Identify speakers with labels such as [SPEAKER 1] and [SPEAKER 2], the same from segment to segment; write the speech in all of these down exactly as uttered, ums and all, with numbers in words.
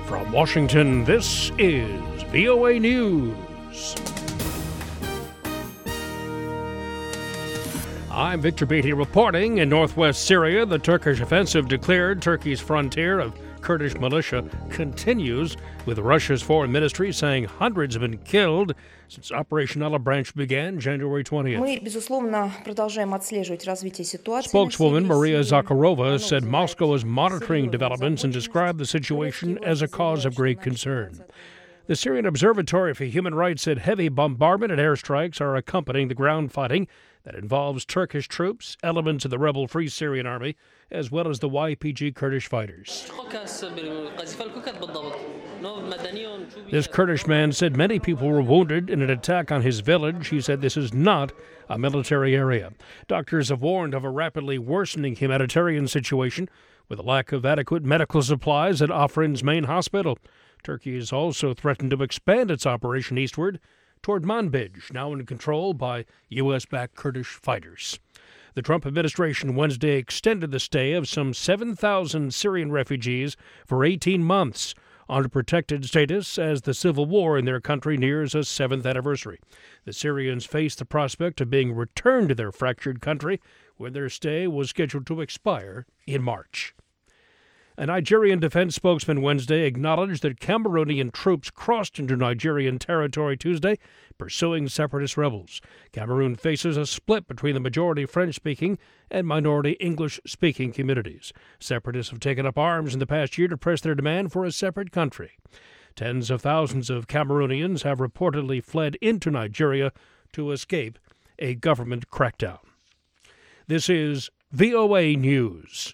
[SPEAKER 1] From Washington, this is V O A News. I'm Victor Beatty reporting. In northwest Syria, the Turkish offensive declared Turkey's frontier of Kurdish militia continues, with Russia's foreign ministry saying hundreds have been killed since Operation Olive Branch began January twentieth. Spokeswoman Maria Zakharova said Moscow is monitoring developments and described the situation as a cause of great concern. The Syrian Observatory for Human Rights said heavy bombardment and airstrikes are accompanying the ground fighting that involves Turkish troops, elements of the rebel Free Syrian Army, as well as the Y P G Kurdish fighters. This Kurdish man said many people were wounded in an attack on his village. He said this is not a military area. Doctors have warned of a rapidly worsening humanitarian situation with a lack of adequate medical supplies at Afrin's main hospital. Turkey has also threatened to expand its operation eastward toward Manbij, now in control by U S-backed Kurdish fighters. The Trump administration Wednesday extended the stay of some seven thousand Syrian refugees for eighteen months on protected status as the civil war in their country nears a seventh anniversary. The Syrians face the prospect of being returned to their fractured country, where their stay was scheduled to expire in March. A Nigerian defense spokesman Wednesday acknowledged that Cameroonian troops crossed into Nigerian territory Tuesday, pursuing separatist rebels. Cameroon faces a split between the majority French-speaking and minority English-speaking communities. Separatists have taken up arms in the past year to press their demand for a separate country. Tens of thousands of Cameroonians have reportedly fled into Nigeria to escape a government crackdown. This is V O A News.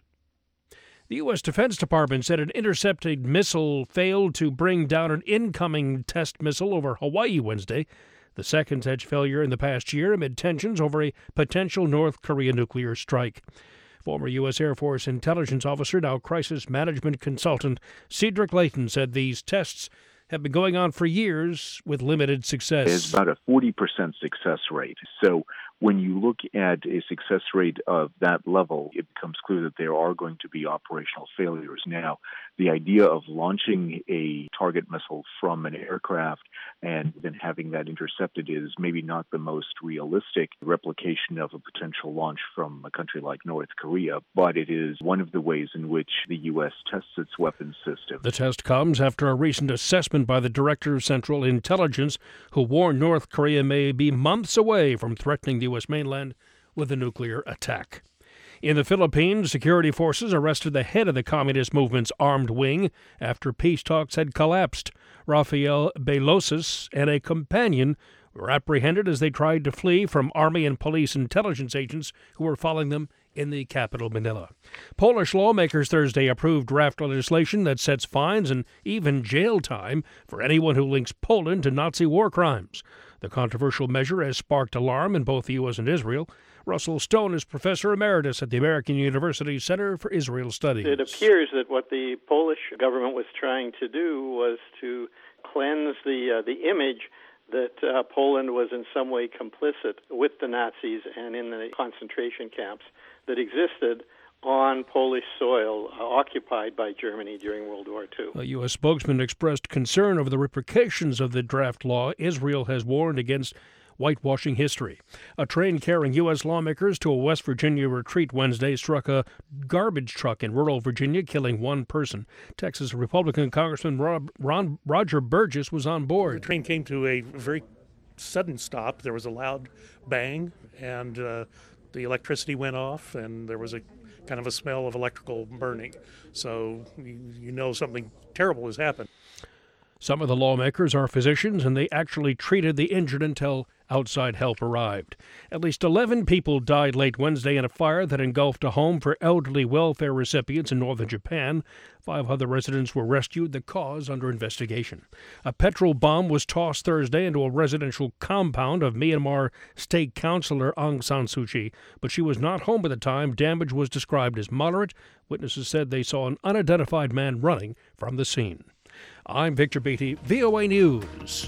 [SPEAKER 1] The U S. Defense Department said an intercepted missile failed to bring down an incoming test missile over Hawaii Wednesday, the second such failure in the past year amid tensions over a potential North Korea nuclear strike. Former U S. Air Force intelligence officer, now crisis management consultant, Cedric Layton said these tests have been going on for years with limited success.
[SPEAKER 2] It's about a forty percent success rate. So when you look at a success rate of that level, it becomes clear that there are going to be operational failures. Now, the idea of launching a target missile from an aircraft and then having that intercepted is maybe not the most realistic replication of a potential launch from a country like North Korea, but it is one of the ways in which the U S tests its weapons system.
[SPEAKER 1] The test comes after a recent assessment by the Director of Central Intelligence, who warned North Korea may be months away from threatening the U S mainland with a nuclear attack. In the Philippines, security forces arrested the head of the communist movement's armed wing after peace talks had collapsed. Rafael Belosus and a companion were apprehended as they tried to flee from army and police intelligence agents who were following them in the capital, Manila. Polish lawmakers Thursday approved draft legislation that sets fines and even jail time for anyone who links Poland to Nazi war crimes. The controversial measure has sparked alarm in both the U S and Israel. Russell Stone is professor emeritus at the American University Center for Israel Studies.
[SPEAKER 3] It appears that what the Polish government was trying to do was to cleanse the uh, the image that uh, Poland was in some way complicit with the Nazis and in the concentration camps that existed on Polish soil uh, occupied by Germany during World War Two.
[SPEAKER 1] A U S spokesman expressed concern over the repercussions of the draft law. Israel has warned against whitewashing history. A train carrying U S lawmakers to a West Virginia retreat Wednesday struck a garbage truck in rural Virginia, killing one person. Texas Republican Congressman Rob, Ron, Roger Burgess was on board.
[SPEAKER 4] The train came to a very sudden stop. There was a loud bang, and uh, the electricity went off, and there was a kind of a smell of electrical burning. So you, you know something terrible has happened.
[SPEAKER 1] Some of the lawmakers are physicians, and they actually treated the injured until outside help arrived. At least eleven people died late Wednesday in a fire that engulfed a home for elderly welfare recipients in northern Japan. Five other residents were rescued, the cause under investigation. A petrol bomb was tossed Thursday into a residential compound of Myanmar State Councilor Aung San Suu Kyi, but she was not home at the time. Damage was described as moderate. Witnesses said they saw an unidentified man running from the scene. I'm Victor Beatty, V O A News.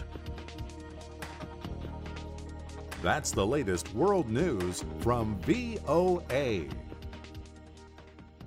[SPEAKER 5] That's the latest world news from V O A.